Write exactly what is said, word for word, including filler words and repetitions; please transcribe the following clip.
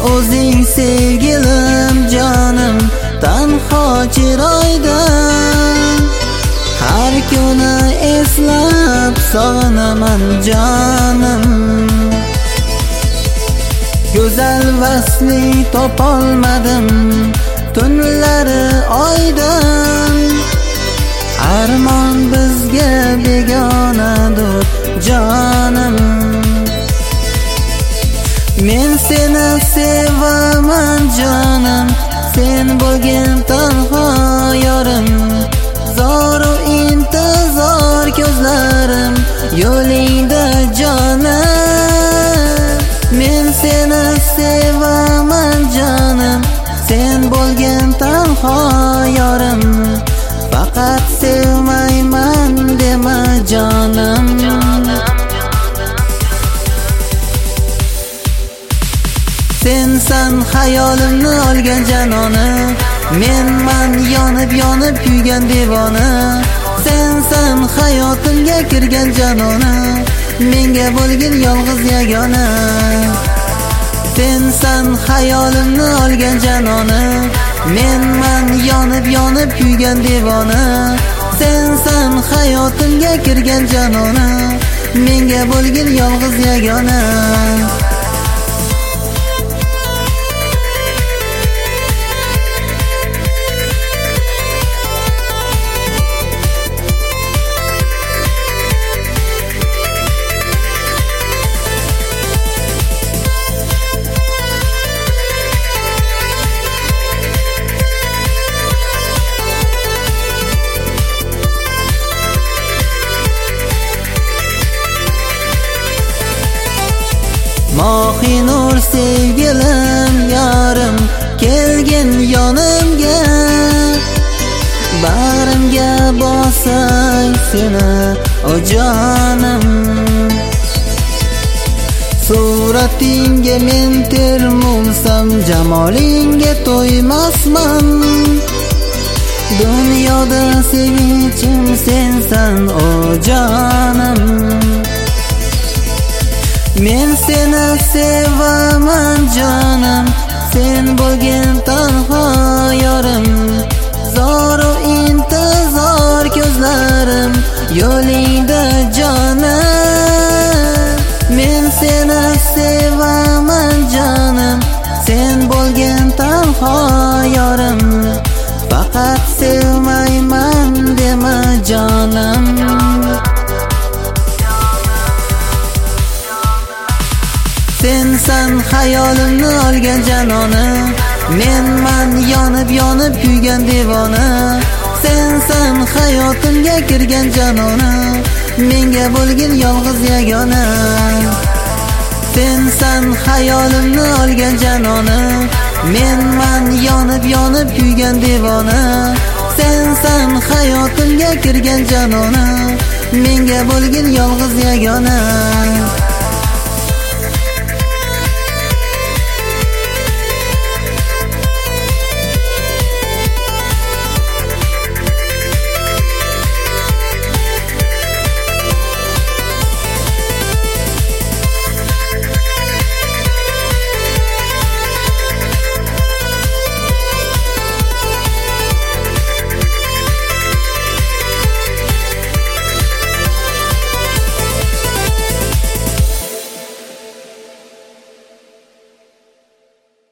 o'zing sevgilim jonim tanho chiroydan har kuni eslab sog'inaman jonim. Go'zal vasli topolmadim tunlari oydan armon bizga begonadir jonim. Men seni sevaman jonim, sen bo'lgin tanho yorim. Zoru intizor ko'zlarim yo'lingda jonim. Men seni sevaman jonim, sen bo'lgin tanho yorim. Faqat sevmayman dema jonim. Sensan hayolimni olgan janoni, menman yonib yonib kuygan devona. Sensan hayotimga kirgan janona, menga bo'lgin yolg'iz yagona. Sensan hayolimni olgan janoni, menman yonib yonib kuygan devona. Sensan hayotimga kirgan janona, menga bo'lgin yolg'iz yagona. Mohi nur sevgilim yorim kelgin yonimga, bag'rimga bosay seni o jonim. Suratingga men termulsam jamolingga to'ymasman. Dunyoda sevinchim sensan o jonim. Men seni sevaman jonim, sen bo'lgin tanho yorim. Zoru intizor ko'zlarim yo'lingda jonim. Men seni sevaman jonim, sen bo'lgin tanho yorim. Faqat sevmayman dema jonim. Sensan hayolimni olgan janoni, menman yonib yonib kuygan devona. Sensan hayotimga kirgan janona, menga bo'lgin yolg'iz yagona. Sensan hayolimni olgan janoni, menman yonib yonib kuygan devona. Sensan hayotimga kirgan janona, menga bo'lgin yolg'iz yagona.